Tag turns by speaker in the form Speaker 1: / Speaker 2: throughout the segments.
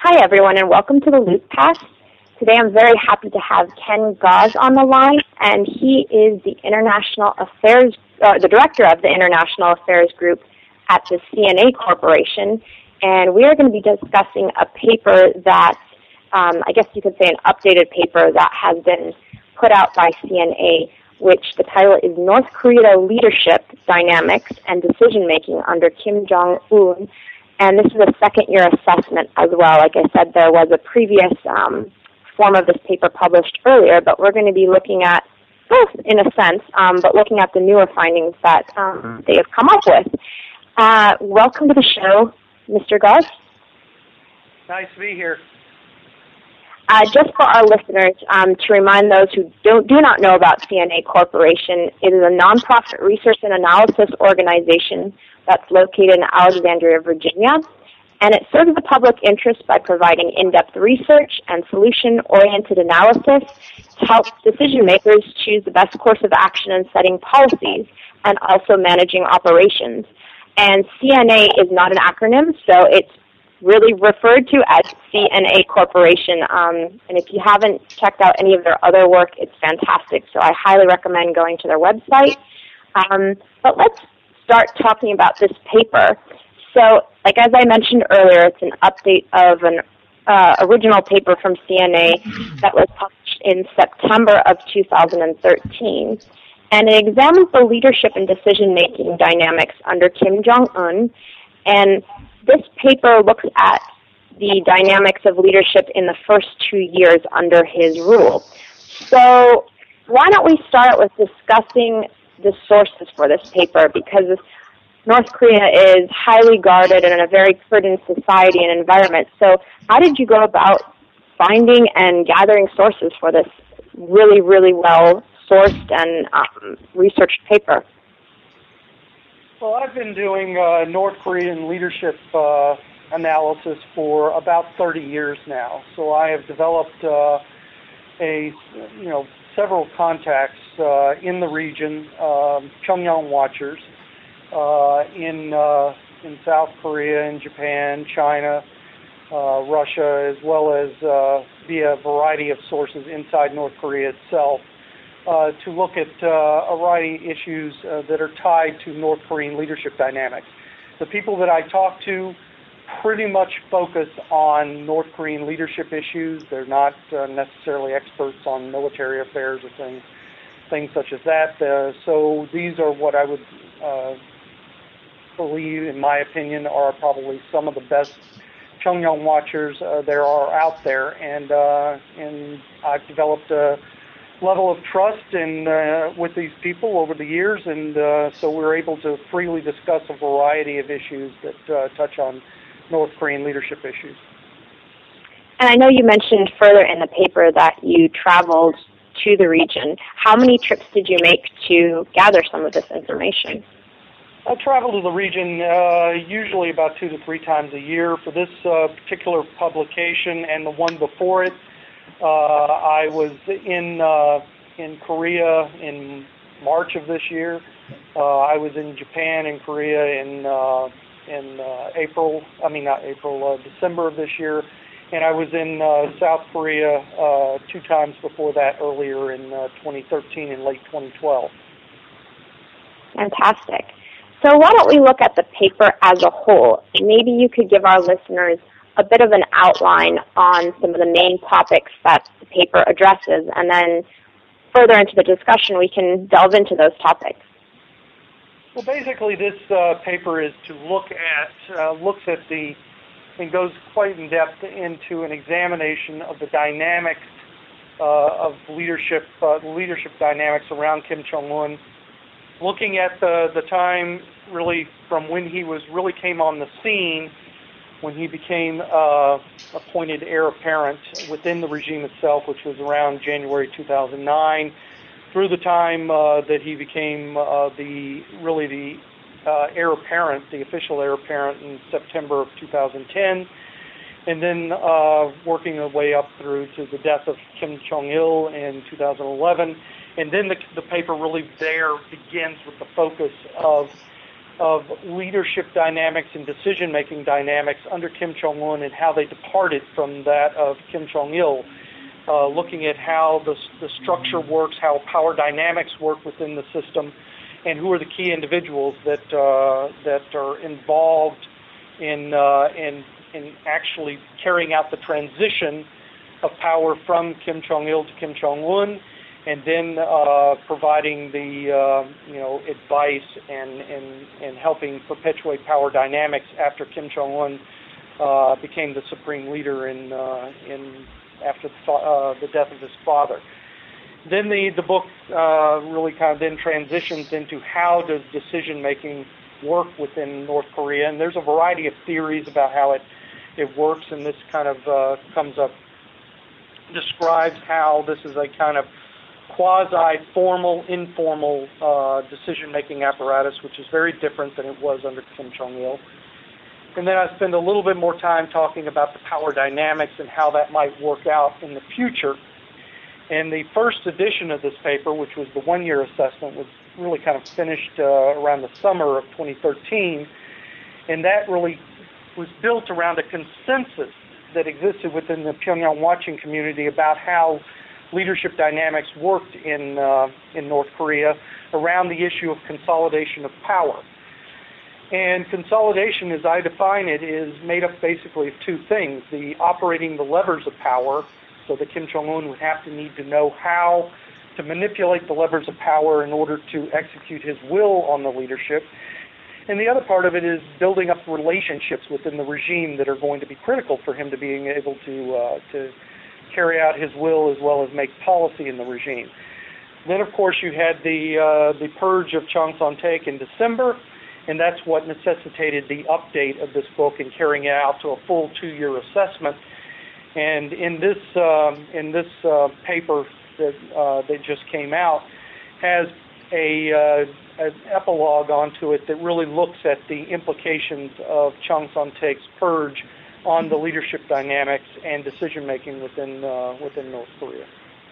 Speaker 1: Hi, everyone, and welcome to the Loopcast. Today I'm very happy to have Ken Gause on the line, and he is the the director of the International Affairs Group at the CNA Corporation, and we are going to be discussing a paper that, I guess you could say an updated paper that has been put out by CNA, which the title is North Korea Leadership Dynamics and Decision-Making under Kim Jong-un. And this is a second-year assessment as well. Like I said, there was a previous form of this paper published earlier, but we're going to be looking at both, in a sense, but looking at the newer findings that they have come up with. Welcome to the show, Mr. Gause.
Speaker 2: Nice to be here.
Speaker 1: Just for our listeners, to remind those who do not know about CNA Corporation, it is a nonprofit research and analysis organization that's located in Alexandria, Virginia, and it serves the public interest by providing in-depth research and solution-oriented analysis to help decision-makers choose the best course of action in setting policies and also managing operations. And CNA is not an acronym, so it's really referred to as CNA Corporation. And if you haven't checked out any of their other work, it's fantastic. So I highly recommend going to their website. But let's start talking about this paper. So, like as I mentioned earlier, it's an update of an original paper from CNA that was published in September of 2013. And it examines the leadership and decision-making dynamics under Kim Jong-un. And this paper looks at the dynamics of leadership in the first 2 years under his rule. So why don't we start with discussing the sources for this paper, because North Korea is highly guarded and in a very prudent society and environment. So how did you go about finding and gathering sources for this really, really well-sourced and researched paper?
Speaker 2: Well, I've been doing North Korean leadership analysis for about 30 years now. So I have developed several contacts in the region, Pyongyang watchers, in South Korea, in Japan, China, Russia, as well as via a variety of sources inside North Korea itself, to look at a variety of issues that are tied to North Korean leadership dynamics. The people that I talk to pretty much focus on North Korean leadership issues. They're not necessarily experts on military affairs or things such as that. So these are what I would believe, in my opinion, are probably some of the best Pyongyang watchers there are out there. And I've developed a level of trust with these people over the years, and so we're able to freely discuss a variety of issues that touch on North Korean leadership issues.
Speaker 1: And I know you mentioned further in the paper that you traveled to the region. How many trips did you make to gather some of this information?
Speaker 2: I travel to the region usually about 2 to 3 times a year. For this particular publication and the one before it, I was in Korea in March of this year. I was in Japan and Korea in December of this year, and I was in South Korea 2 times before that, earlier in 2013 and late 2012.
Speaker 1: Fantastic. So why don't we look at the paper as a whole? Maybe you could give our listeners a bit of an outline on some of the main topics that the paper addresses, and then further into the discussion we can delve into those topics.
Speaker 2: Well, basically this paper is to looks at and goes quite in depth into an examination of the dynamics of leadership dynamics around Kim Jong-un, looking at the time really from when he came on the scene, when he became appointed heir apparent within the regime itself, which was around January 2009, through the time that he became the heir apparent, the official heir apparent in September of 2010, and then working our way up through to the death of Kim Jong-il in 2011. And then the paper really there begins with the focus of of leadership dynamics and decision-making dynamics under Kim Jong-un and how they departed from that of Kim Jong-il, looking at how the structure works, how power dynamics work within the system, and who are the key individuals that are involved in actually carrying out the transition of power from Kim Jong-il to Kim Jong-un, and then providing the advice and helping perpetuate power dynamics after Kim Jong-un became the supreme leader after the death of his father. Then the book really kind of then transitions into how does decision making work within North Korea, and there's a variety of theories about how it works, and this kind of describes how this is a kind of quasi-formal, informal decision-making apparatus, which is very different than it was under Kim Jong-il. And then I spend a little bit more time talking about the power dynamics and how that might work out in the future. And the first edition of this paper, which was the one-year assessment, was really kind of finished around the summer of 2013, and that really was built around a consensus that existed within the Pyongyang watching community about how leadership dynamics worked in North Korea around the issue of consolidation of power. And consolidation, as I define it, is made up basically of two things: the operating the levers of power, so that Kim Jong-un would have to need to know how to manipulate the levers of power in order to execute his will on the leadership. And the other part of it is building up relationships within the regime that are going to be critical for him to being able to carry out his will as well as make policy in the regime. Then, of course, you had the purge of Chang Son-taek in December, and that's what necessitated the update of this book and carrying it out to a full 2-year assessment. And in this paper that just came out has an epilogue onto it that really looks at the implications of Chang Son-taek's purge on the leadership dynamics and decision-making within North Korea.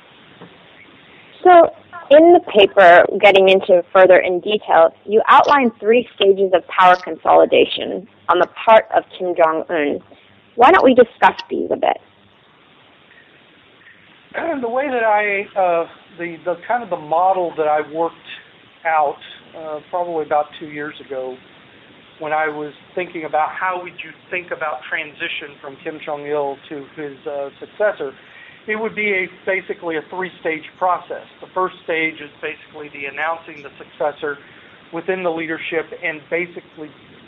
Speaker 1: So, in the paper, getting into further in detail, you outline 3 stages of power consolidation on the part of Kim Jong-un. Why don't we discuss these a bit?
Speaker 2: The way that the kind of the model that I worked out probably about 2 years ago, when I was thinking about how would you think about transition from Kim Jong-il to his successor, it would be basically a 3-stage process. The first stage is basically the announcing the successor within the leadership and basically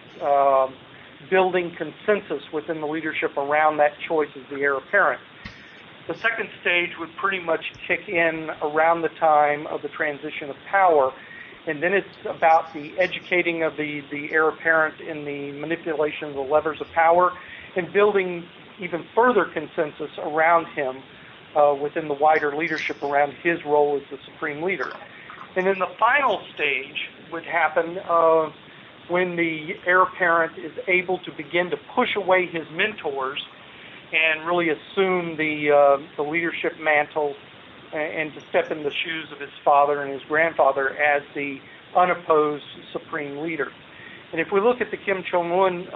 Speaker 2: building consensus within the leadership around that choice as the heir apparent. The second stage would pretty much kick in around the time of the transition of power, and then it's about the educating of the heir apparent in the manipulation of the levers of power and building even further consensus around him within the wider leadership around his role as the supreme leader. And then the final stage would happen when the heir apparent is able to begin to push away his mentors and really assume the leadership mantle and to step in the shoes of his father and his grandfather as the unopposed supreme leader. And if we look at the Kim Jong-un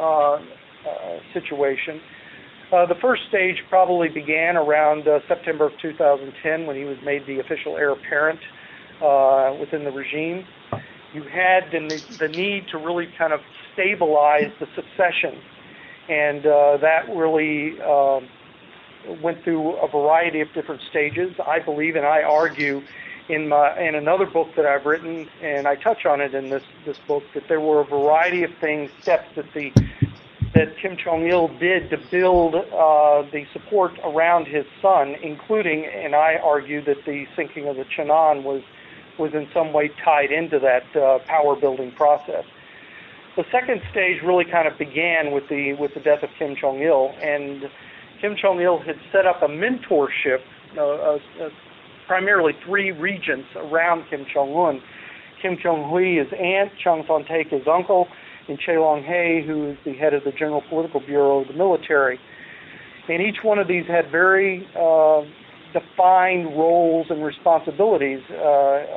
Speaker 2: situation, the first stage probably began around September of 2010 when he was made the official heir apparent within the regime. You had the need to really kind of stabilize the succession, and that really went through a variety of different stages. I believe, and I argue in another book that I've written, and I touch on it in this book, that there were a variety of steps that Kim Jong-il did to build the support around his son, including, and I argue that the sinking of the Cheonan was in some way tied into that power building process. The second stage really kind of began with the death of Kim Jong-il, and Kim Jong-il had set up a mentorship, primarily 3 regents around Kim Jong-un. Kim Jong-hui, his aunt, Chang Son-taek, his uncle, and Chae Long-hae, who is the head of the General Political Bureau of the military. And each one of these had very defined roles and responsibilities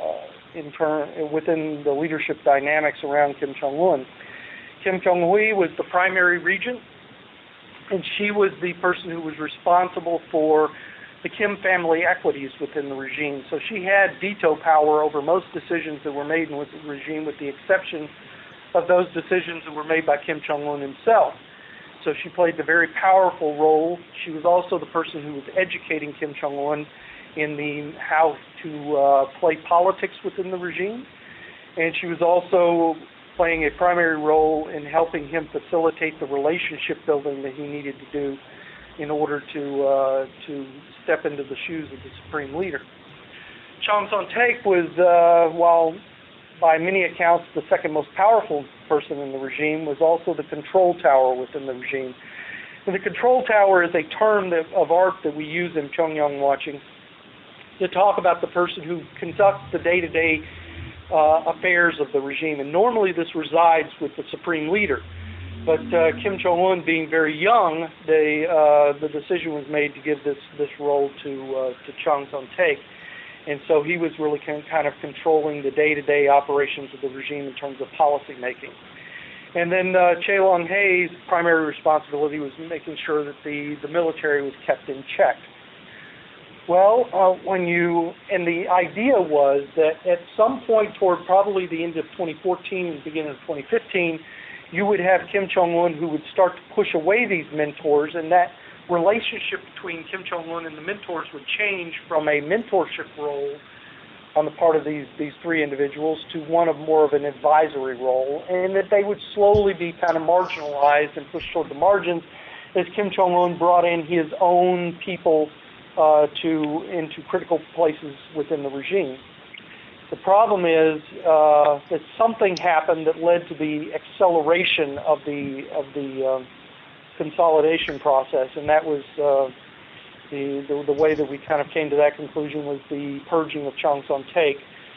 Speaker 2: within the leadership dynamics around Kim Jong-un. Kim Jong-hui was the primary regent, and she was the person who was responsible for the Kim family equities within the regime. So she had veto power over most decisions that were made in the regime, with the exception of those decisions that were made by Kim Jong-un himself. So she played a very powerful role. She was also the person who was educating Kim Jong-un in how to play politics within the regime. And she was also playing a primary role in helping him facilitate the relationship building that he needed to do in order to step into the shoes of the supreme leader. Chang Son-taek was, while by many accounts the second most powerful person in the regime, was also the control tower within the regime. And the control tower is a term of art that we use in Pyongyang Watching to talk about the person who conducts the day-to-day affairs of the regime. And normally this resides with the supreme leader. But Kim Jong-un being very young, the decision was made to give this role to Chang Son-taek. And so he was really kind of controlling the day-to-day operations of the regime in terms of policy making. And then Chae Long-hae's primary responsibility was making sure that the military was kept in check. Well, and the idea was that at some point toward probably the end of 2014 and beginning of 2015, you would have Kim Jong-un who would start to push away these mentors, and that relationship between Kim Jong-un and the mentors would change from a mentorship role on the part of these three individuals to one of more of an advisory role, and that they would slowly be kind of marginalized and pushed toward the margins as Kim Jong-un brought in his own people into critical places within the regime. The problem is that something happened that led to the acceleration of the consolidation process, and that was the way that we kind of came to that conclusion was the purging of Chang Son-taek.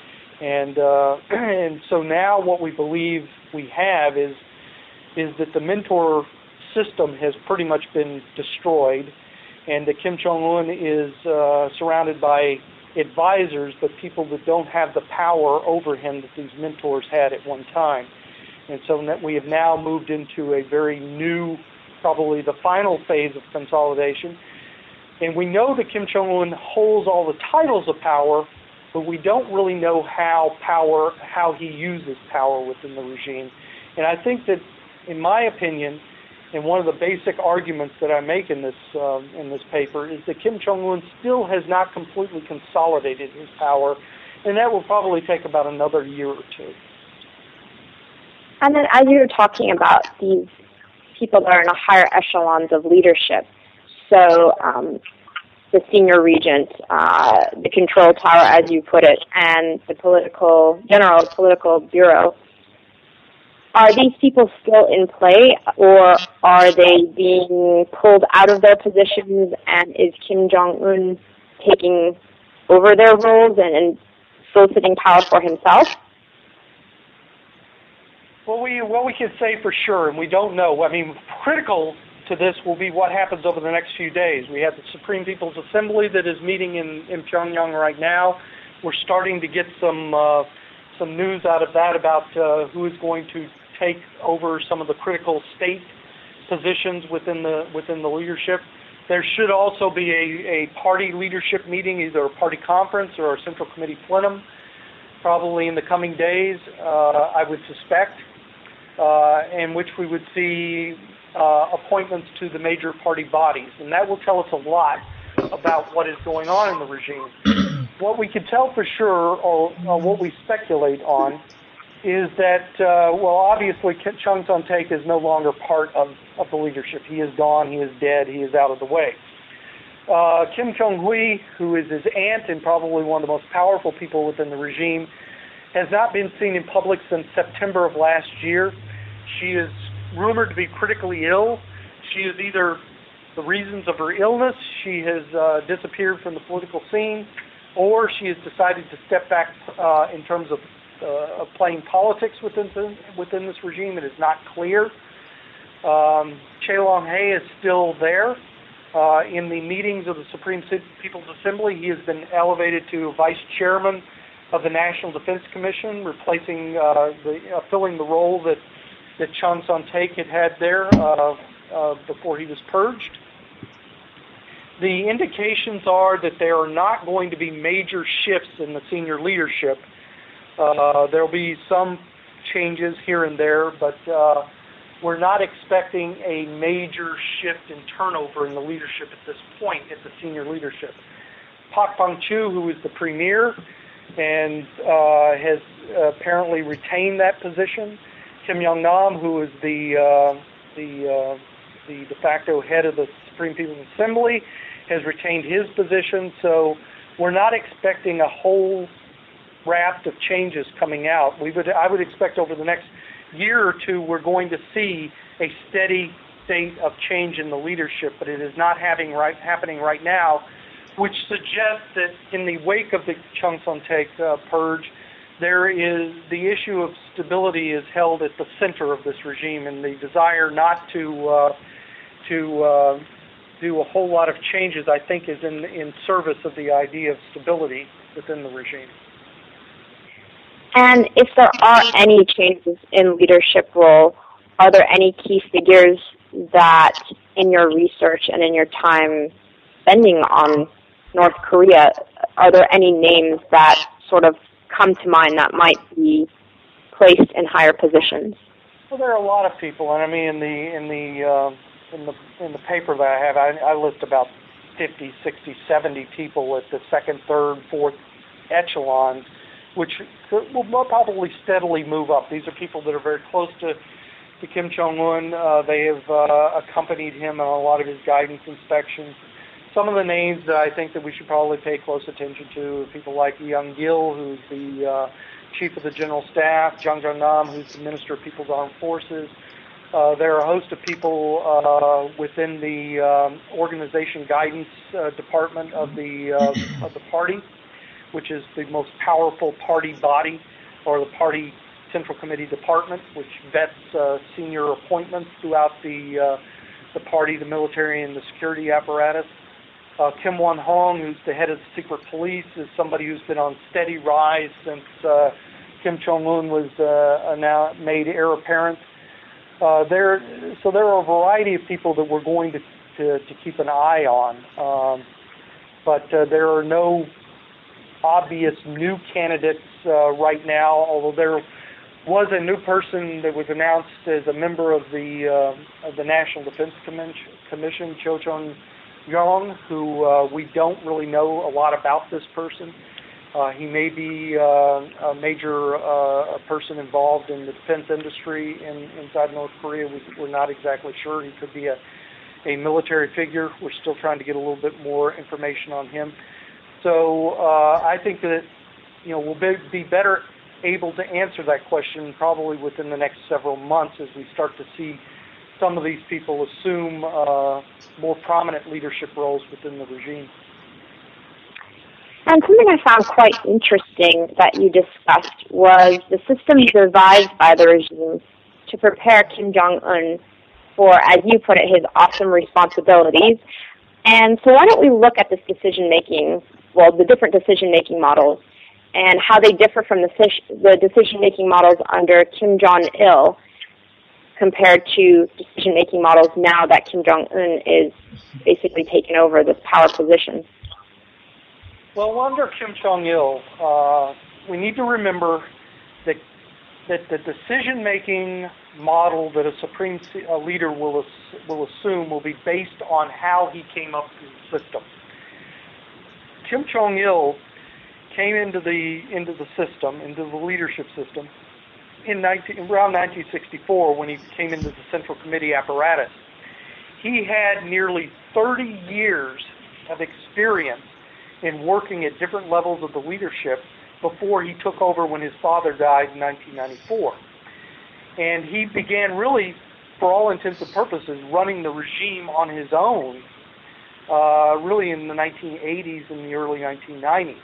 Speaker 2: And so now what we believe we have is that the mentor system has pretty much been destroyed, and that Kim Jong-un is surrounded by advisors, but people that don't have the power over him that these mentors had at one time. And so that we have now moved into a very new, probably the final phase of consolidation. And we know that Kim Jong-un holds all the titles of power, but we don't really know how he uses power within the regime. And I think that, in my opinion, and one of the basic arguments that I make in this paper is that Kim Jong-un still has not completely consolidated his power, and that will probably take about another year or two.
Speaker 1: And then as you were talking about these people that are in the higher echelons of leadership, so the senior regent, the control tower, as you put it, and the general political bureau, are these people still in play, or are they being pulled out of their positions, and is Kim Jong-un taking over their roles and soliciting power for himself?
Speaker 2: Well, we can say for sure, and we don't know. I mean, critical to this will be what happens over the next few days. We have the Supreme People's Assembly that is meeting in Pyongyang right now. We're starting to get some news out of that about who is going to take over some of the critical state positions within the leadership. There should also be a party leadership meeting, either a party conference or a central committee plenum, probably in the coming days, I would suspect, in which we would see appointments to the major party bodies. And that will tell us a lot about what is going on in the regime. What we can tell for sure, or what we speculate on, is that, obviously Chang Son-taek is no longer part of the leadership. He is gone, he is dead, he is out of the way. Kim Jong-hui, who is his aunt and probably one of the most powerful people within the regime, has not been seen in public since September of last year. She is rumored to be critically ill. She is either the reasons of her illness, she has disappeared from the political scene, or she has decided to step back in terms of playing politics within this regime. It is not clear. Chae Long-hae is still there. In the meetings of the Supreme People's Assembly, he has been elevated to vice chairman of the National Defense Commission, replacing filling the role that Chang Son-taek had there before he was purged. The indications are that there are not going to be major shifts in the senior leadership. There will be some changes here and there, but we're not expecting a major shift in turnover in the leadership at this point, at the senior leadership. Pak Bang-chu, who is the premier and has apparently retained that position. Kim Young-nam, who is the de facto head of the Supreme People's Assembly, has retained his position. So we're not expecting a whole raft of changes coming out. I would expect over the next year or two we're going to see a steady state of change in the leadership, but it is not happening right now, which suggests that in the wake of the Chang Son-taek purge, there is the issue of stability is held at the center of this regime, and the desire not to do a whole lot of changes, I think, is in service of the idea of stability within the regime.
Speaker 1: And if there are any changes in leadership role, are there any key figures that in your research and in your time spending on North Korea, are there any names that sort of come to mind that might be placed in higher positions?
Speaker 2: Well, there are a lot of people, and I mean in the paper that I have, I list about 50, 60, 70 people at the second, third, fourth echelons, which will probably steadily move up. These are people that are very close to Kim Jong-un. They have accompanied him on a lot of his guidance inspections. Some of the names that I think that we should probably pay close attention to are people like Young Gil, who's the chief of the general staff, Jang Jong-nam, who's the Minister of People's Armed Forces. There are a host of people within the organization guidance department of the party, which is the most powerful party body, or the party Central Committee Department, which vets senior appointments throughout the party, the military, and the security apparatus. Kim Won-hong, who's the head of the secret police, is somebody who's been on steady rise since Kim Jong-un was now made heir apparent. There are a variety of people that we're going to keep an eye on, but there are no obvious new candidates right now, although there was a new person that was announced as a member of the National Defense Commission, Cho Chon-yong, who we don't really know a lot about this person. He may be a major person involved in the defense industry inside North Korea. We're not exactly sure. He could be a military figure. We're still trying to get a little bit more information on him. So I think that we'll be better able to answer that question probably within the next several months as we start to see some of these people assume more prominent leadership roles within the regime.
Speaker 1: And something I found quite interesting that you discussed was the system devised by the regime to prepare Kim Jong-un for, as you put it, his awesome responsibilities. And so why don't we look at this decision-making, the different decision-making models, and how they differ from the decision-making models under Kim Jong-il compared to decision-making models now that Kim Jong-un is basically taken over this power position.
Speaker 2: Well, under Kim Jong-il, we need to remember that the decision-making model that a supreme leader will assume will be based on how he came up through the system. Kim Jong-il came into the system, into the leadership system, around 1964 when he came into the Central Committee apparatus. He had nearly 30 years of experience in working at different levels of the leadership before he took over when his father died in 1994. And he began really, for all intents and purposes, running the regime on his own, really in the 1980s and the early 1990s.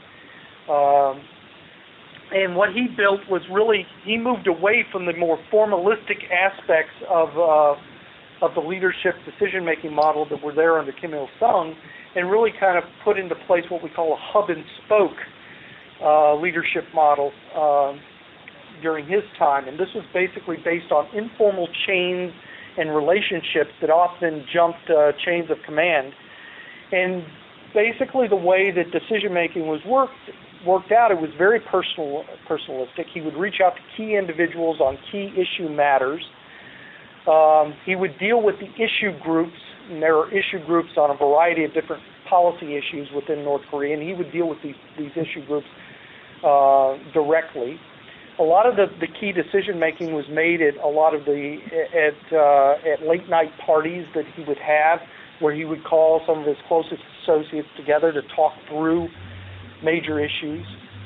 Speaker 2: And what he built was really, he moved away from the more formalistic aspects of the leadership decision-making model that were there under Kim Il-sung, and really kind of put into place what we call a hub and spoke leadership model during his time. And this was basically based on informal chains and relationships that often jumped chains of command. And basically the way that decision-making was worked out, it was very personalistic. He would reach out to key individuals on key issue matters. He would deal with the issue groups, and there are issue groups on a variety of different policy issues within North Korea, and he would deal with these issue groups directly. A lot of the key decision-making was made at a lot of at late-night parties that he would have, where he would call some of his closest associates together to talk through major issues.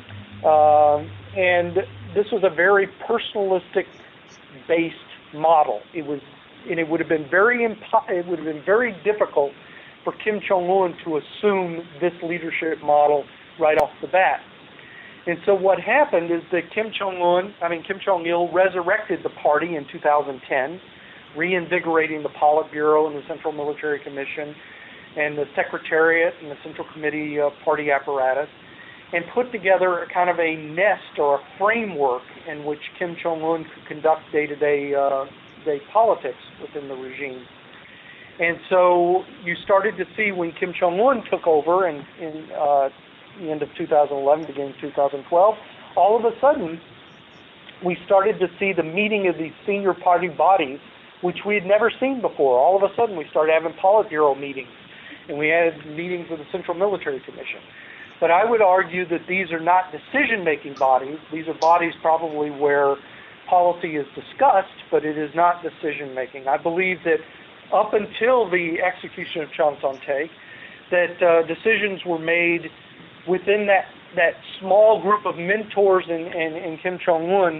Speaker 2: And this was a very personalistic-based model. It would have been very difficult for Kim Jong-un to assume this leadership model right off the bat. And so what happened is that Kim Jong-il resurrected the party in 2010, reinvigorating the Politburo and the Central Military Commission and the Secretariat and the Central Committee party apparatus, and put together a kind of a nest or a framework in which Kim Jong-un could conduct day-to-day politics within the regime. And so you started to see when Kim Jong-un took over in the end of 2011, beginning of 2012, all of a sudden we started to see the meeting of these senior party bodies, which we had never seen before. All of a sudden we started having Politburo meetings, and we had meetings with the Central Military Commission. But I would argue that these are not decision-making bodies. These are bodies probably where policy is discussed, but it is not decision-making. I believe that up until the execution of Chang Son-taek, that decisions were made within that small group of mentors in Kim Jong-un.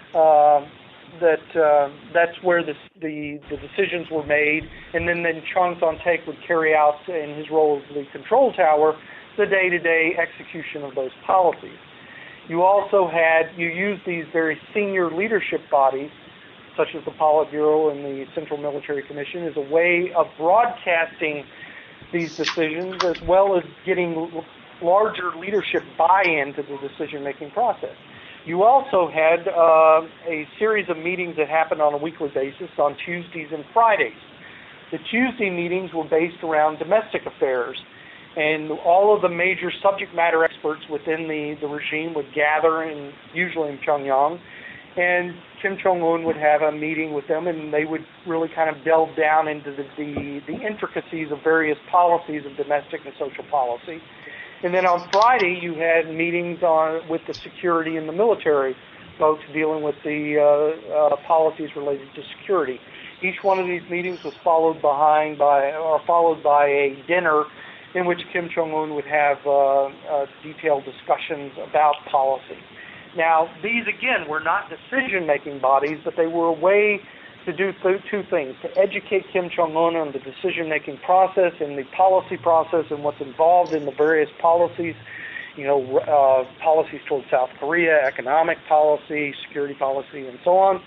Speaker 2: That's where the decisions were made, and then Chang Son-taek would carry out, in his role as the control tower, the day-to-day execution of those policies. You also used these very senior leadership bodies, such as the Politburo and the Central Military Commission, as a way of broadcasting these decisions, as well as getting larger leadership buy-in to the decision-making process. You also had a series of meetings that happened on a weekly basis on Tuesdays and Fridays. The Tuesday meetings were based around domestic affairs, and all of the major subject matter experts within the regime would gather, usually in Pyongyang, and Kim Jong-un would have a meeting with them, and they would really kind of delve down into the intricacies of various policies of domestic and social policy. And then on Friday, you had meetings with the security and the military folks dealing with the policies related to security. Each one of these meetings was followed by a dinner in which Kim Jong-un would have detailed discussions about policy. Now, these, again, were not decision-making bodies, but they were a way to do two things: to educate Kim Jong-un on the decision-making process and the policy process and what's involved in the various policies, policies towards South Korea, economic policy, security policy, and so on.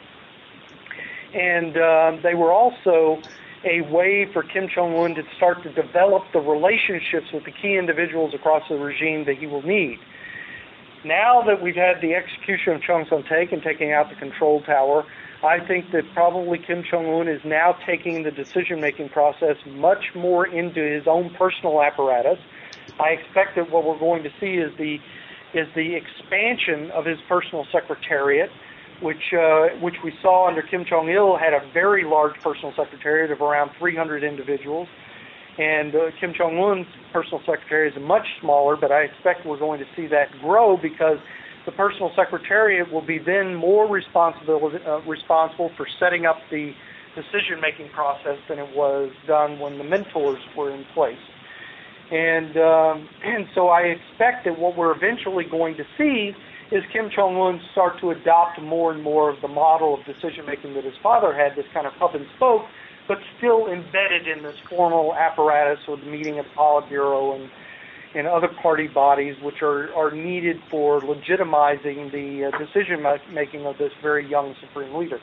Speaker 2: And they were also a way for Kim Jong-un to start to develop the relationships with the key individuals across the regime that he will need. Now that we've had the execution of Chang Son-taek and taking out the control tower, I think that probably Kim Jong-un is now taking the decision-making process much more into his own personal apparatus. I expect that what we're going to see is the expansion of his personal secretariat, which we saw under Kim Jong-il had a very large personal secretariat of around 300 individuals. And Kim Jong-un's personal secretariat is much smaller, but I expect we're going to see that grow because the personal secretariat will be then more responsible for setting up the decision-making process than it was done when the mentors were in place. And so I expect that what we're eventually going to see is Kim Jong-un start to adopt more and more of the model of decision-making that his father had, this kind of hub and spoke, but still embedded in this formal apparatus or the meeting of the Politburo and other party bodies which are needed for legitimizing the decision-making of this very young supreme leader.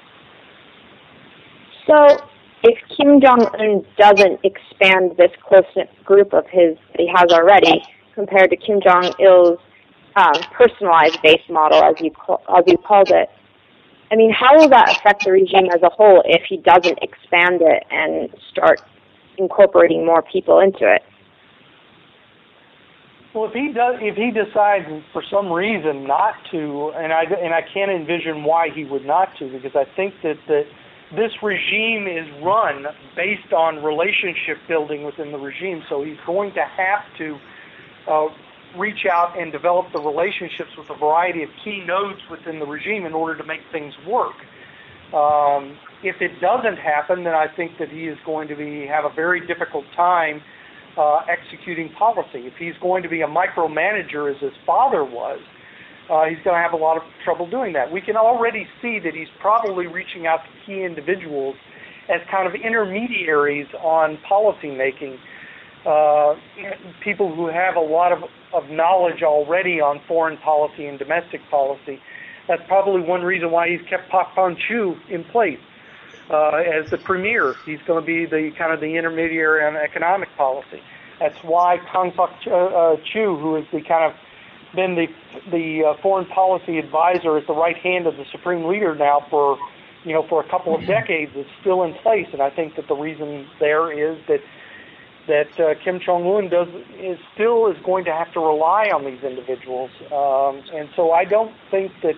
Speaker 1: So if Kim Jong-un doesn't expand this close-knit group of his that he has already, compared to Kim Jong-il's personalized base model, as you called it. I mean, how will that affect the regime as a whole if he doesn't expand it and start incorporating more people into it?
Speaker 2: Well, if he decides for some reason not to, and I can't envision why he would not to, because I think that this regime is run based on relationship building within the regime, so he's going to have to reach out and develop the relationships with a variety of key nodes within the regime in order to make things work. If it doesn't happen, then I think that he is going to have a very difficult time executing policy. If he's going to be a micromanager as his father was, he's going to have a lot of trouble doing that. We can already see that he's probably reaching out to key individuals as kind of intermediaries on policy making, people who have a lot of knowledge already on foreign policy and domestic policy. That's probably one reason why he's kept Pak Pan-Chu in place as the premier. He's going to be the kind of the intermediary on economic policy. That's why Kang Sok-Chu, who has been the foreign policy advisor at the right hand of the supreme leader now for a couple of decades, is still in place. And I think that the reason there is that Kim Jong-un is going to have to rely on these individuals, and so I don't think that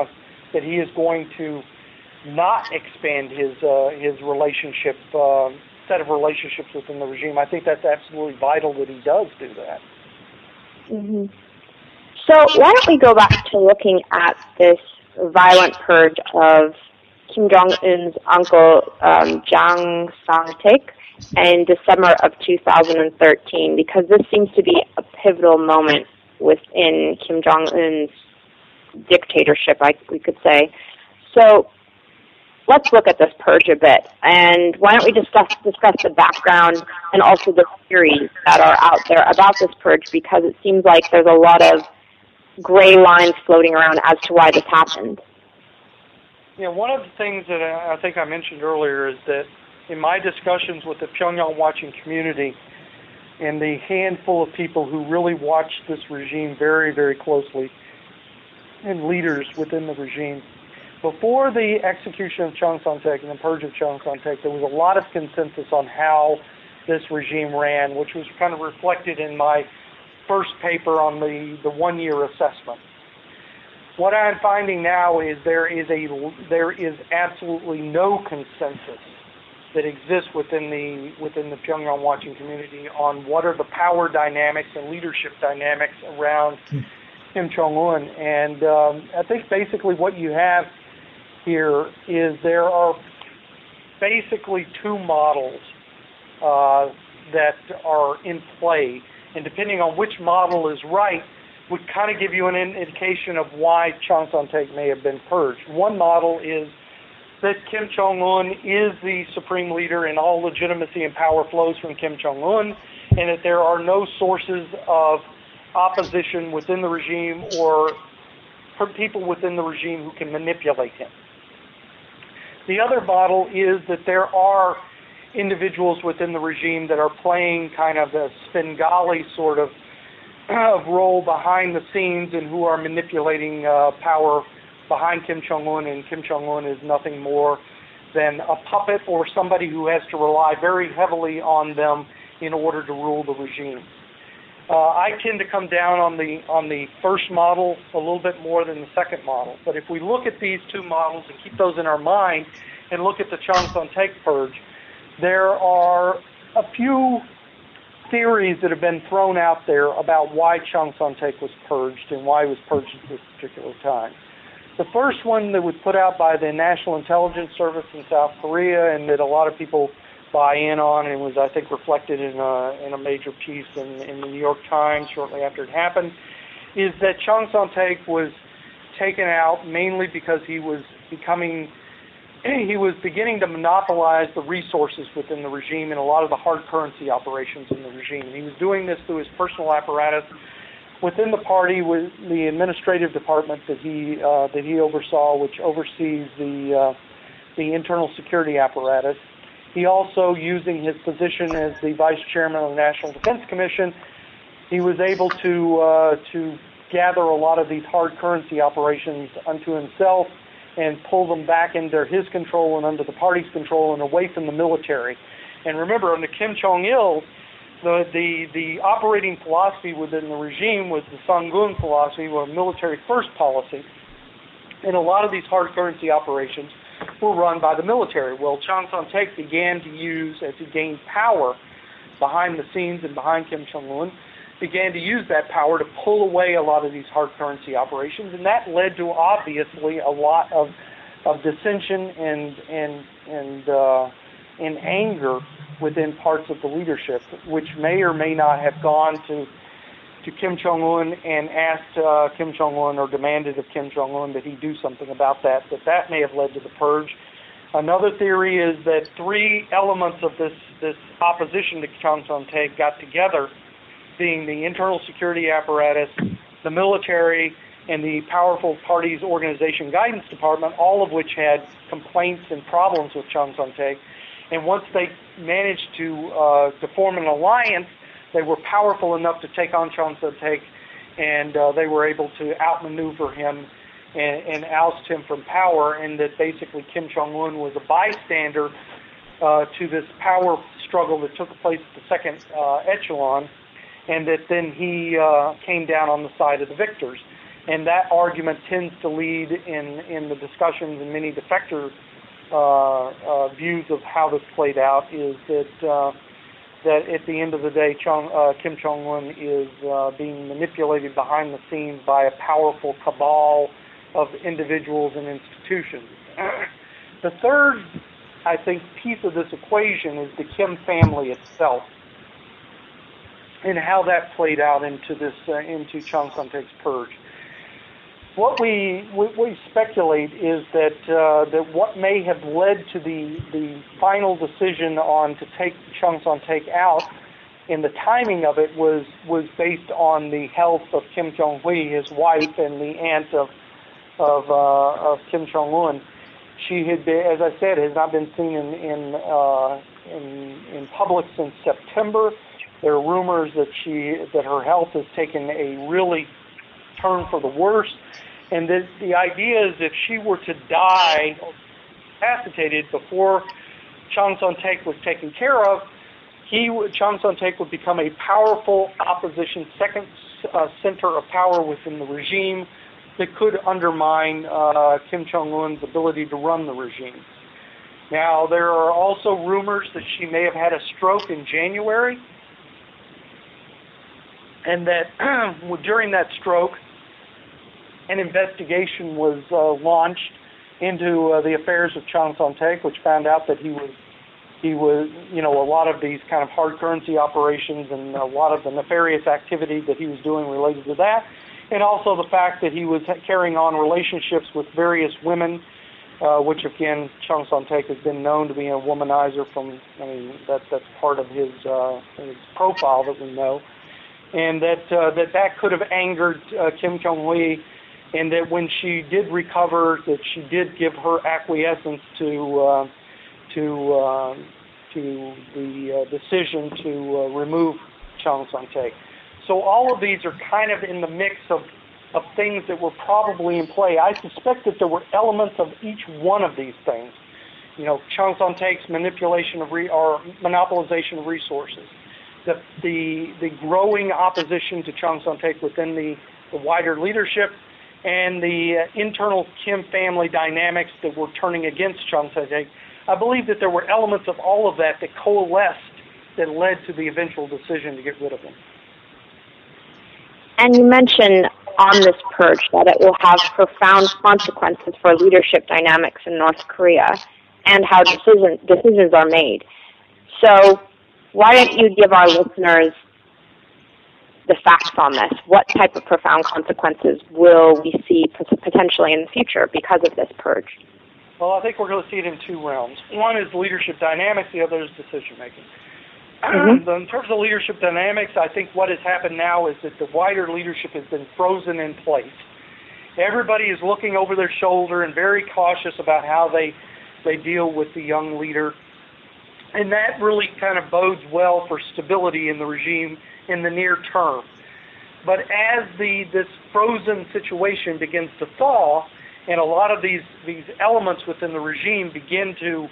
Speaker 2: he is going to not expand his relationship set of relationships within the regime. I think that's absolutely vital that he does do that.
Speaker 1: Mm-hmm. So why don't we go back to looking at this violent purge of Kim Jong-un's uncle, Jang Song-taek, in December of 2013, because this seems to be a pivotal moment within Kim Jong-un's dictatorship, we could say. So let's look at this purge a bit, and why don't we discuss the background and also the theories that are out there about this purge, because it seems like there's a lot of gray lines floating around as to why this happened.
Speaker 2: Yeah, one of the things that I think I mentioned earlier is that in my discussions with the Pyongyang watching community and the handful of people who really watched this regime very, very closely and leaders within the regime, before the execution of Chang Son-taek and the purge of Chang Son-taek, there was a lot of consensus on how this regime ran, which was kind of reflected in my first paper on the one-year assessment. What I'm finding now is there is absolutely no consensus that exists within the Pyongyang watching community on what are the power dynamics and leadership dynamics around Kim Jong-un. And I think basically what you have here is there are basically two models that are in play, and depending on which model is right, would kind of give you an indication of why Chang Son-taek may have been purged. One model is that Kim Jong-un is the supreme leader and all legitimacy and power flows from Kim Jong-un, and that there are no sources of opposition within the regime or people within the regime who can manipulate him. The other model is that there are individuals within the regime that are playing kind of a Svengali sort of role behind the scenes and who are manipulating power behind Kim Jong-un, and Kim Jong-un is nothing more than a puppet or somebody who has to rely very heavily on them in order to rule the regime. I tend to come down on the first model a little bit more than the second model. But if we look at these two models and keep those in our mind and look at the Chang Son-taek purge, there are a few theories that have been thrown out there about why Chang Son-taek was purged and why he was purged at this particular time. The first one that was put out by the National Intelligence Service in South Korea and that a lot of people buy in on and was, I think, reflected in a major piece in the New York Times shortly after it happened, is that Chang Son-taek was taken out mainly because he was beginning to monopolize the resources within the regime and a lot of the hard currency operations in the regime. And he was doing this through his personal apparatus within the party, with the administrative department that he oversaw, which oversees the internal security apparatus. He also, using his position as the vice chairman of the National Defense Commission, he was able to gather a lot of these hard currency operations unto himself and pull them back into his control and under the party's control and away from the military. And remember, under Kim Jong-il, the operating philosophy within the regime was the Songun philosophy, or military first policy. And a lot of these hard currency operations were run by the military. Well, Chang Son-taek began to use, as he gained power behind the scenes and behind Kim Jong-un, began to use that power to pull away a lot of these hard currency operations, and that led to obviously a lot of dissension and anger within parts of the leadership, which may or may not have gone to Kim Jong-un and asked Kim Jong-un or demanded of Kim Jong-un that he do something about that. That may have led to the purge. Another theory is that three elements of this opposition to Chang Son-taek got together, being the internal security apparatus, the military, and the powerful party's organization guidance department, all of which had complaints and problems with Chang Son-taek. And once they managed to form an alliance, they were powerful enough to take on Chang Son-taek, and they were able to outmaneuver him and oust him from power, and that basically Kim Jong-un was a bystander to this power struggle that took place at the second echelon, and that then he came down on the side of the victors. And that argument tends to lead in the discussions and many defector views of how this played out, is that at the end of the day, Kim Jong-un is being manipulated behind the scenes by a powerful cabal of individuals and institutions. The third, I think, piece of this equation is the Kim family itself, and how that played out into into Chang Son-taek's purge. What we speculate is that what may have led to the final decision on to take Chang Son-taek out, and the timing of it was based on the health of Kim Jong-hui, his wife, and the aunt of Kim Jong-un. She had been, as I said, has not been seen in public since September. There are rumors that her health has taken a really turn for the worse, and the idea is if she were to die incapacitated before Chang Son-taek was taken care of, Chang Son-taek would become a powerful opposition second center of power within the regime that could undermine Kim Jong-un's ability to run the regime. Now, there are also rumors that she may have had a stroke in January, and that during that stroke, an investigation was launched into the affairs of Chang Son-taek, which found out that he was, a lot of these kind of hard currency operations and a lot of the nefarious activity that he was doing related to that, and also the fact that he was carrying on relationships with various women, which again, Chang Son-taek has been known to be a womanizer. That's part of his profile that we know. And that could have angered Kim Jong-hui, and that when she did recover, that she did give her acquiescence to the decision to remove Chang Son-taek. So all of these are kind of in the mix of things that were probably in play. I suspect that there were elements of each one of these things. Chang Son-taek's manipulation or monopolization of resources, the growing opposition to Chang Son-taek within the wider leadership, and the internal Kim family dynamics that were turning against Chang Son-taek. I believe that there were elements of all of that coalesced that led to the eventual decision to get rid of him.
Speaker 1: And you mentioned on this purge that it will have profound consequences for leadership dynamics in North Korea and how decisions are made. So why don't you give our listeners the facts on this? What type of profound consequences will we see potentially in the future because of this purge?
Speaker 2: Well, I think we're going to see it in two realms. One is leadership dynamics, the other is decision-making. Mm-hmm. In terms of leadership dynamics, I think what has happened now is that the wider leadership has been frozen in place. Everybody is looking over their shoulder and very cautious about how they deal with the young leader. And that really kind of bodes well for stability in the regime in the near term. But as this frozen situation begins to thaw, and a lot of these elements within the regime begin to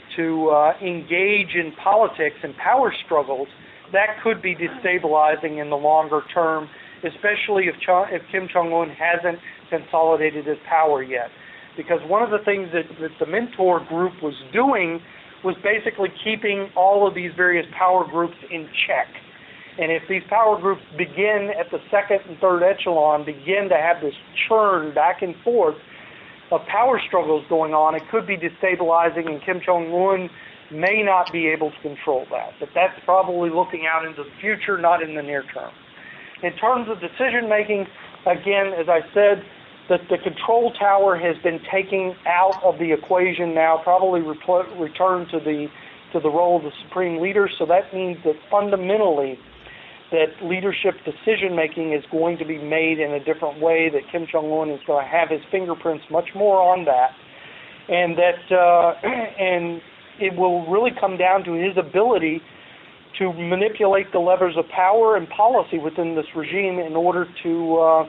Speaker 2: engage in politics and power struggles, that could be destabilizing in the longer term, especially if Kim Jong-un hasn't consolidated his power yet. Because one of the things that the Mentor group was doing was basically keeping all of these various power groups in check. And if these power groups begin at the second and third echelon, begin to have this churn back and forth of power struggles going on, it could be destabilizing, and Kim Jong-un may not be able to control that. But that's probably looking out into the future, not in the near term. In terms of decision-making, again, as I said, the control tower has been taken out of the equation now, probably returned to the role of the supreme leader. So that means that fundamentally that leadership decision-making is going to be made in a different way, that Kim Jong-un is going to have his fingerprints much more on that, and that and it will really come down to his ability to manipulate the levers of power and policy within this regime in order to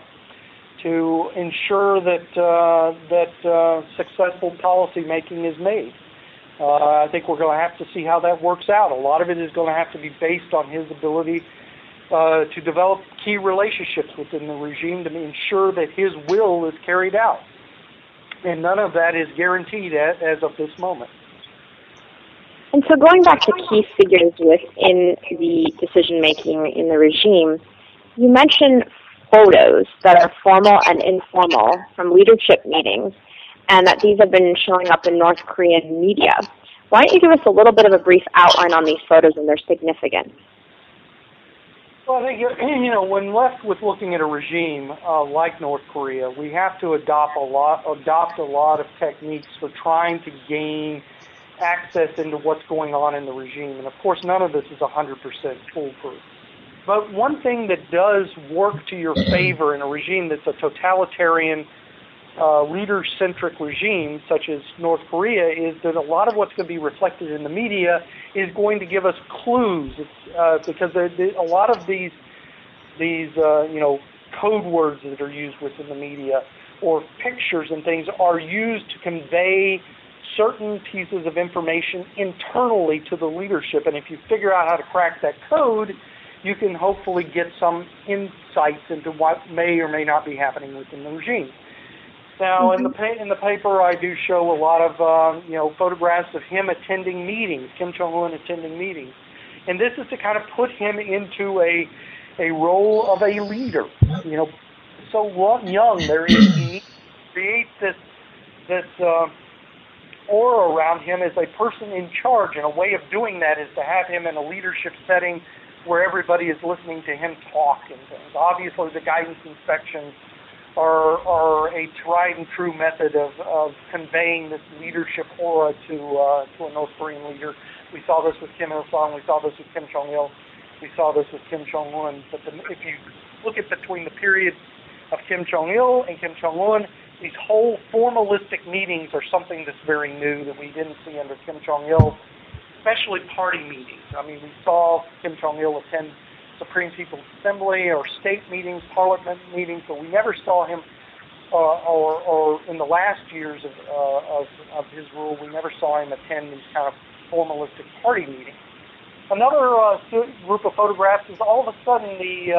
Speaker 2: ensure that successful policy making is made. I think we're going to have to see how that works out. A lot of it is going to have to be based on his ability to develop key relationships within the regime to ensure that his will is carried out. And none of that is guaranteed as of this moment.
Speaker 1: And so going back to key figures within the decision-making in the regime, you mentioned photos that are formal and informal from leadership meetings, and that these have been showing up in North Korean media. Why don't you give us a little bit of a brief outline on these photos and their significance?
Speaker 2: Well, I think, when left with looking at a regime like North Korea, we have to adopt a lot of techniques for trying to gain access into what's going on in the regime. And of course, none of this is 100% foolproof. But one thing that does work to your favor in a regime that's a totalitarian, leader-centric regime, such as North Korea, is that a lot of what's going to be reflected in the media is going to give us clues. Because a lot of these code words that are used within the media, or pictures and things, are used to convey certain pieces of information internally to the leadership. And if you figure out how to crack that code, you can hopefully get some insights into what may or may not be happening within the regime. Now, in the paper, I do show a lot of photographs of him attending meetings, Kim Jong-un attending meetings, and this is to kind of put him into a role of a leader. So young, he creates this aura around him as a person in charge, and a way of doing that is to have him in a leadership setting where everybody is listening to him talk and things. Obviously, the guidance inspections are a tried and true method of conveying this leadership aura to a North Korean leader. We saw this with Kim Il-sung, we saw this with Kim Jong-il, we saw this with Kim Jong-un. But if you look at between the periods of Kim Jong-il and Kim Jong-un, these whole formalistic meetings are something that's very new that we didn't see under Kim Jong-il, especially party meetings. I mean, we saw Kim Jong-il attend Supreme People's Assembly or state meetings, parliament meetings, but we never saw him, or in the last years of his rule, we never saw him attend these kind of formalistic party meetings. Another group of photographs is all of a sudden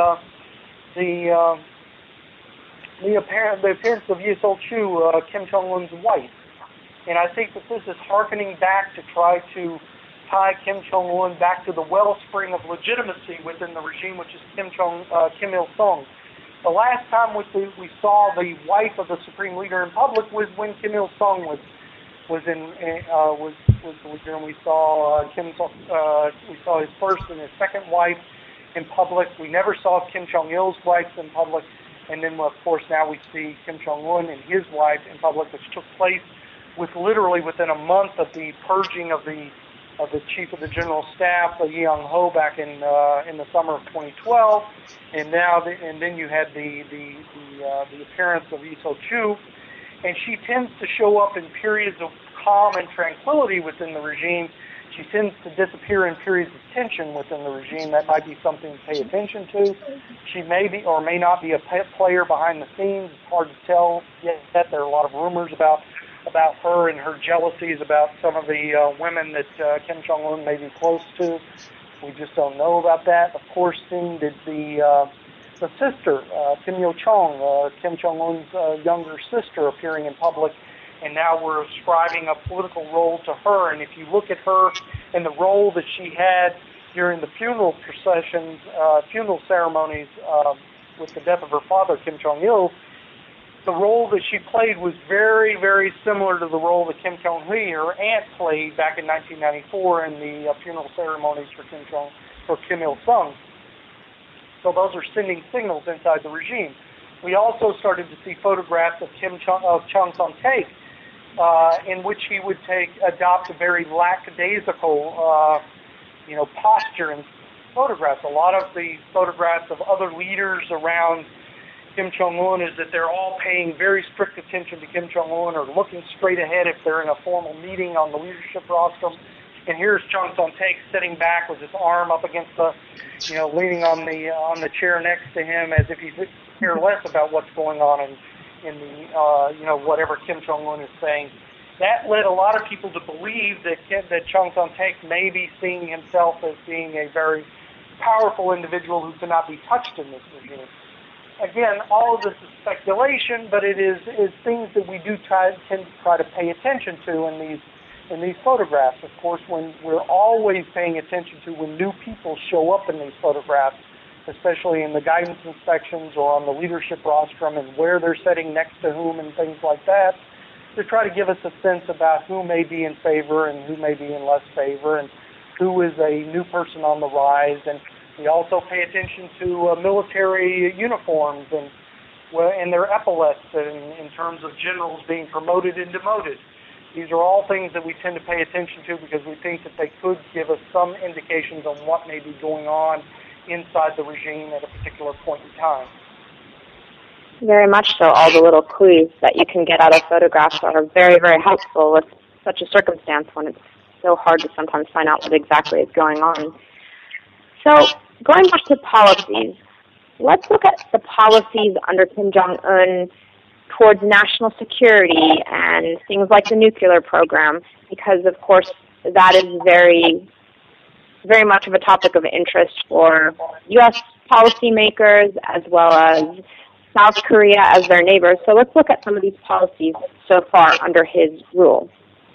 Speaker 2: the appearance of Yi Sol-chu, Kim Jong-un's wife. And I think that this is hearkening back to try to tie Kim Jong-un back to the wellspring of legitimacy within the regime, which is Kim Il-sung. The last time we saw the wife of the supreme leader in public was when Kim Il-sung was the leader, and we saw we saw his first and his second wife in public. We never saw Kim Jong-il's wife in public, and then of course now we see Kim Jong-un and his wife in public, which took place literally within a month of the purging of the chief of the general staff, Yi Young-ho, back in the summer of 2012, and then you had the appearance of Yi Sol-chu, and she tends to show up in periods of calm and tranquility within the regime, She tends to disappear in periods of tension within the regime. That might be something to pay attention to. She may be or may not be a player behind the scenes. It's hard to tell yet. There are a lot of rumors about her and her jealousies about some of the women that Kim Jong-un may be close to. We just don't know about that. Of course, then did the sister, Kim Yo-chong, Kim Jong-un's younger sister, appearing in public, and now we're ascribing a political role to her. And if you look at her and the role that she had during the funeral processions, funeral ceremonies with the death of her father, Kim Jong-il, the role that she played was very, very similar to the role that Kim Jong-hui, her aunt, played back in 1994 in the funeral ceremonies for Kim Il-sung. So those are sending signals inside the regime. We also started to see photographs of Chang Son-taek, in which he would adopt a very lackadaisical, posture in photographs. A lot of the photographs of other leaders around Kim Jong-un is that they're all paying very strict attention to Kim Jong-un or looking straight ahead if they're in a formal meeting on the leadership rostrum. And here's Chang Son-taek sitting back with his arm up against the, leaning on the chair next to him as if he could care less about what's going on in the whatever Kim Jong-un is saying. That led a lot of people to believe that Chang Son-taek may be seeing himself as being a very powerful individual who cannot be touched in this regime. Again, all of this is speculation, but it is things that we do tend to try to pay attention to in these photographs. Of course, when we're always paying attention to when new people show up in these photographs, especially in the guidance inspections or on the leadership rostrum, and where they're sitting next to whom and things like that, to try to give us a sense about who may be in favor and who may be in less favor, and who is a new person on the rise. And we also pay attention to military uniforms and their epaulets in terms of generals being promoted and demoted. These are all things that we tend to pay attention to because we think that they could give us some indications on what may be going on inside the regime at a particular point in time.
Speaker 1: Very much so. All the little clues that you can get out of photographs are very, very helpful with such a circumstance when it's so hard to sometimes find out what exactly is going on. So, going back to policies, let's look at the policies under Kim Jong-un towards national security and things like the nuclear program, because, of course, that is very, very much of a topic of interest for U.S. policymakers as well as South Korea as their neighbors. So let's look at some of these policies so far under his rule.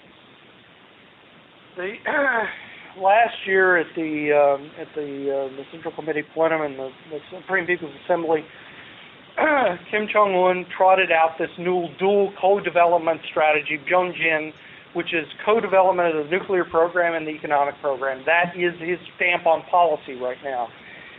Speaker 2: Last year at the Central Committee Plenum and the Supreme People's Assembly, Kim Jong-un trotted out this new dual co-development strategy, Byungjin, which is co-development of the nuclear program and the economic program. That is his stamp on policy right now.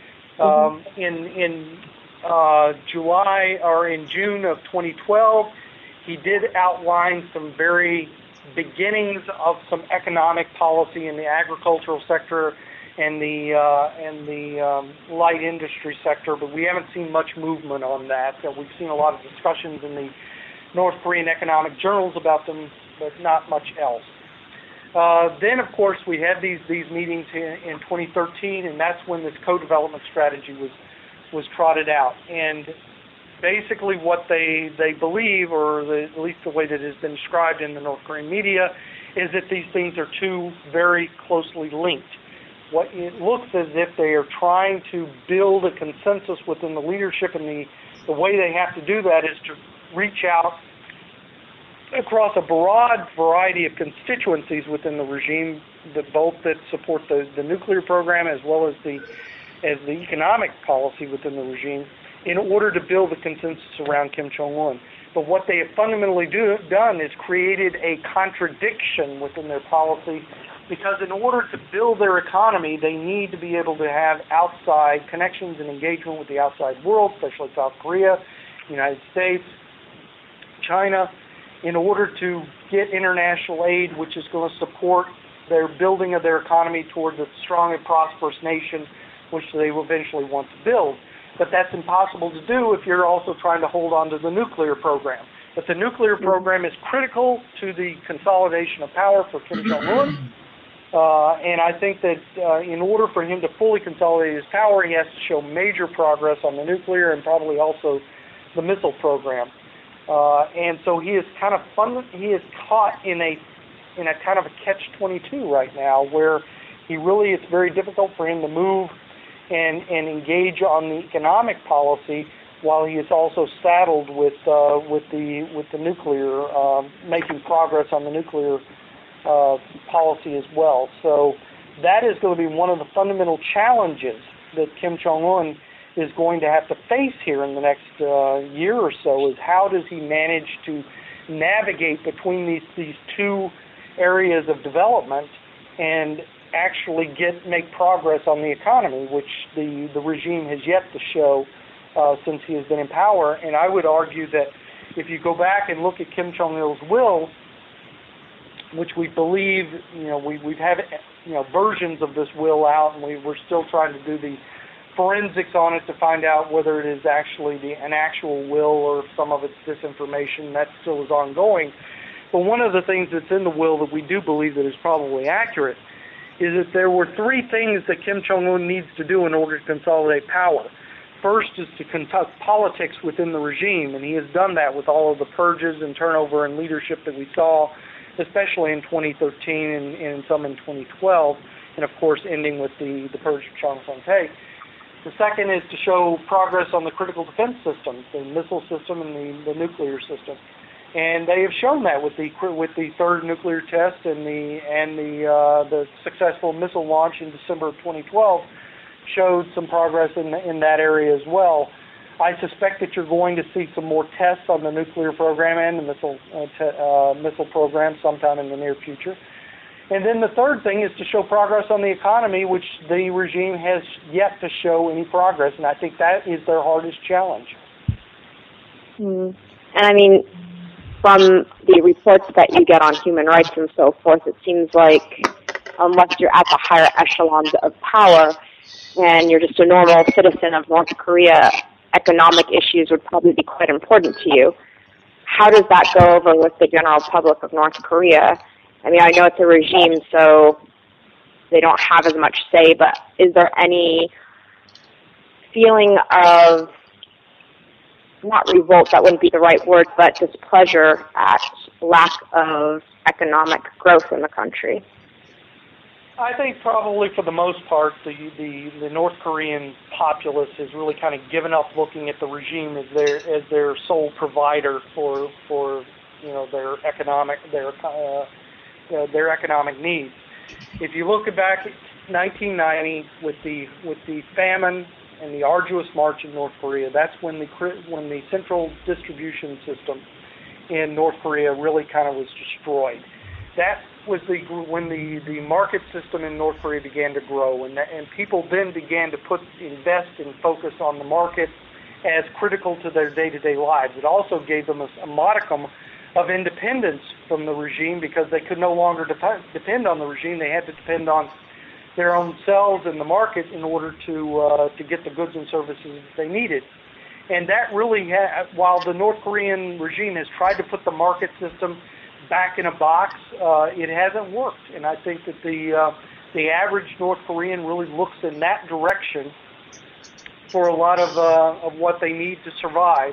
Speaker 2: In July or in June of 2012, he did outline some very beginnings of some economic policy in the agricultural sector and the light industry sector, but we haven't seen much movement on that. We've seen a lot of discussions in the North Korean economic journals about them, but not much else. Then, of course, we had these meetings in 2013, and that's when this co-development strategy was trotted out. And basically what they believe, or at least the way that it has been described in the North Korean media, is that these things are two very closely linked. What it looks as if they are trying to build a consensus within the leadership, and the way they have to do that is to reach out across a broad variety of constituencies within the regime, both that support the nuclear program as well as the economic policy within the regime, in order to build a consensus around Kim Jong-un. But what they have fundamentally done is created a contradiction within their policy, because in order to build their economy, they need to be able to have outside connections and engagement with the outside world, especially South Korea, United States, China, in order to get international aid, which is going to support their building of their economy towards a strong and prosperous nation, which they will eventually want to build. But that's impossible to do if you're also trying to hold on to the nuclear program. But the nuclear program is critical to the consolidation of power for Kim Jong-un, And I think that in order for him to fully consolidate his power, he has to show major progress on the nuclear and probably also the missile program. And so he is kind of caught in a kind of a catch-22 right now, where it's very difficult for him to move and engage on the economic policy, while he is also saddled with the nuclear, making progress on the nuclear policy as well. So that is going to be one of the fundamental challenges that Kim Jong-un is going to have to face here in the next year or so, is how does he manage to navigate between these two areas of development and actually make progress on the economy, which the regime has yet to show since he has been in power. And I would argue that if you go back and look at Kim Jong-il's will, which we believe, we've had versions of this will out, and we're still trying to do the forensics on it to find out whether it is actually an actual will or some of it's disinformation. That still is ongoing. But one of the things that's in the will that we do believe that is probably accurate is that there were three things that Kim Jong-un needs to do in order to consolidate power. First is to conduct politics within the regime, and he has done that with all of the purges and turnover in leadership that we saw, especially in 2013 and some in 2012, and of course ending with the purge of Chang Son-tae. The second is to show progress on the critical defense systems, the missile system and the nuclear system. And they have shown that with the third nuclear test and the successful missile launch in December of 2012 showed some progress in that area as well. I suspect that you're going to see some more tests on the nuclear program and the missile program sometime in the near future. And then the third thing is to show progress on the economy, which the regime has yet to show any progress, and I think that is their hardest challenge.
Speaker 1: And I mean, from the reports that you get on human rights and so forth, it seems like unless you're at the higher echelons of power and you're just a normal citizen of North Korea, economic issues would probably be quite important to you. How does that go over with the general public of North Korea? I mean, I know it's a regime, so they don't have as much say, but is there any feeling of, not revolt, that wouldn't be the right word, but displeasure at lack of economic growth in the country?
Speaker 2: I think probably for the most part, the North Korean populace has really kind of given up looking at the regime as their sole provider for their economic needs. If you look back at 1990 with the famine and the arduous march in North Korea, that's when the central distribution system in North Korea really kind of was destroyed. That was when the market system in North Korea began to grow, and people then began to invest and focus on the market as critical to their day-to-day lives. It also gave them a modicum of independence from the regime, because they could no longer depend on the regime. They had to depend on their own selves in the market in order to get the goods and services that they needed. And that really, while the North Korean regime has tried to put the market system back in a box, it hasn't worked. And I think that the average North Korean really looks in that direction for a lot of what they need to survive.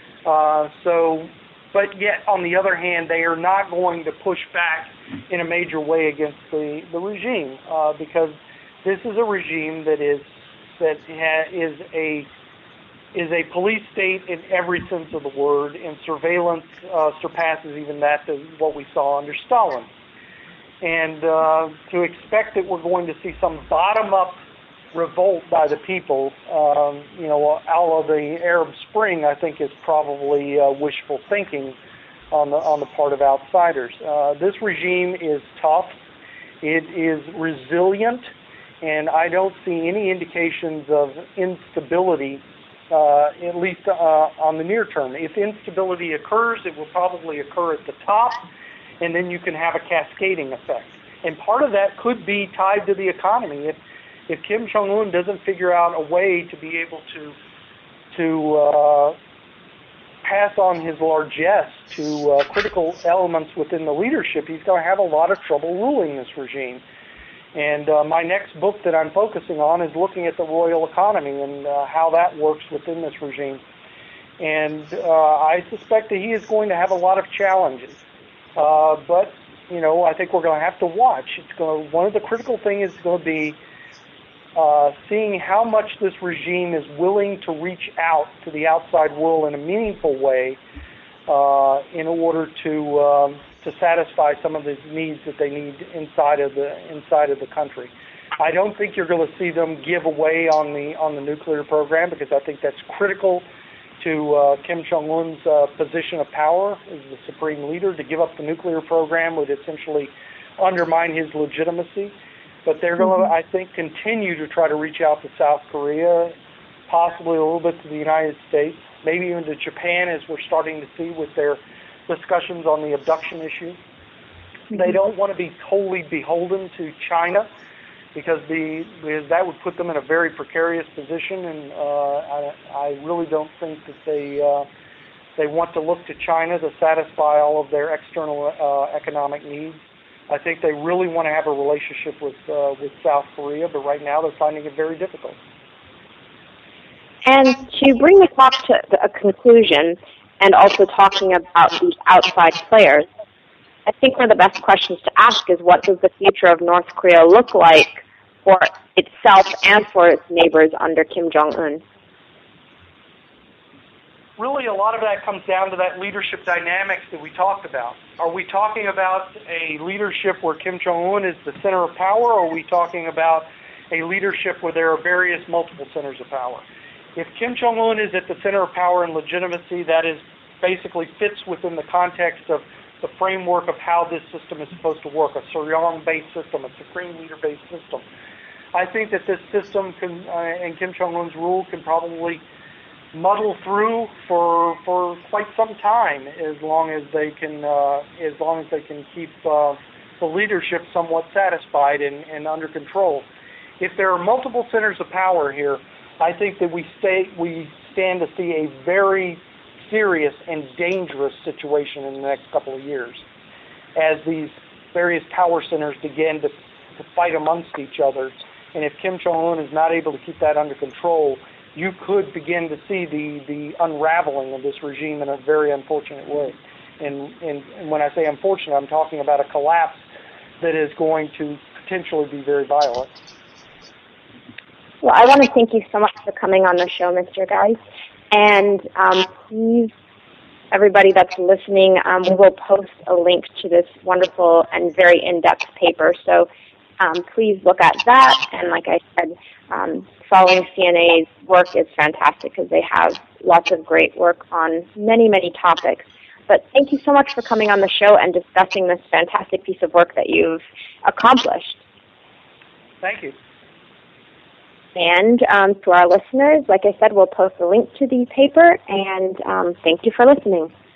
Speaker 2: But yet, on the other hand, they are not going to push back in a major way against the regime, because this is a regime that is a police state in every sense of the word, and surveillance surpasses even that to what we saw under Stalin. And to expect that we're going to see some bottom-up revolt by the people, a la the Arab Spring, I think is probably wishful thinking on the part of outsiders. This regime is tough. It is resilient, and I don't see any indications of instability, at least on the near term. If instability occurs, it will probably occur at the top, and then you can have a cascading effect. And part of that could be tied to the economy. If Kim Jong-un doesn't figure out a way to be able to pass on his largesse to critical elements within the leadership, he's going to have a lot of trouble ruling this regime. And my next book that I'm focusing on is looking at the royal economy and how that works within this regime. And I suspect that he is going to have a lot of challenges. But, I think we're going to have to watch. One of the critical things is going to be seeing how much this regime is willing to reach out to the outside world in a meaningful way in order to satisfy some of the needs that they need inside of the country. I don't think you're going to see them give away on the nuclear program, because I think that's critical to Kim Jong-un's position of power as the supreme leader. To give up the nuclear program would essentially undermine his legitimacy. But they're going to, I think, continue to try to reach out to South Korea, possibly a little bit to the United States, maybe even to Japan, as we're starting to see with their discussions on the abduction issue. They don't want to be totally beholden to China, because that would put them in a very precarious position, and I really don't think that they want to look to China to satisfy all of their external economic needs. I think they really want to have a relationship with South Korea, but right now they're finding it very difficult.
Speaker 1: And to bring the talk to a conclusion, and also talking about these outside players, I think one of the best questions to ask is, what does the future of North Korea look like for itself and for its neighbors under Kim Jong-un?
Speaker 2: Really, a lot of that comes down to that leadership dynamics that we talked about. Are we talking about a leadership where Kim Jong-un is the center of power, or are we talking about a leadership where there are various multiple centers of power? If Kim Jong-un is at the center of power and legitimacy, that is basically fits within the context of the framework of how this system is supposed to work, a Soryang-based system, a supreme leader-based system. I think that this system and Kim Jong-un's rule can probably muddle through for quite some time, as long as they can keep the leadership somewhat satisfied and under control. If there are multiple centers of power here, I think that we stand to see a very serious and dangerous situation in the next couple of years, as these various power centers begin to fight amongst each other. And if Kim Jong-un is not able to keep that under control, you could begin to see the unraveling of this regime in a very unfortunate way. And when I say unfortunate, I'm talking about a collapse that is going to potentially be very violent.
Speaker 1: Well, I want to thank you so much for coming on the show, Mr. Geis. And please, everybody that's listening, we will post a link to this wonderful and very in-depth paper. So please look at that. And like I said, following CNA's work is fantastic, because they have lots of great work on many, many topics. But thank you so much for coming on the show and discussing this fantastic piece of work that you've accomplished.
Speaker 2: Thank you.
Speaker 1: And to our listeners, like I said, we'll post a link to the paper, and thank you for listening.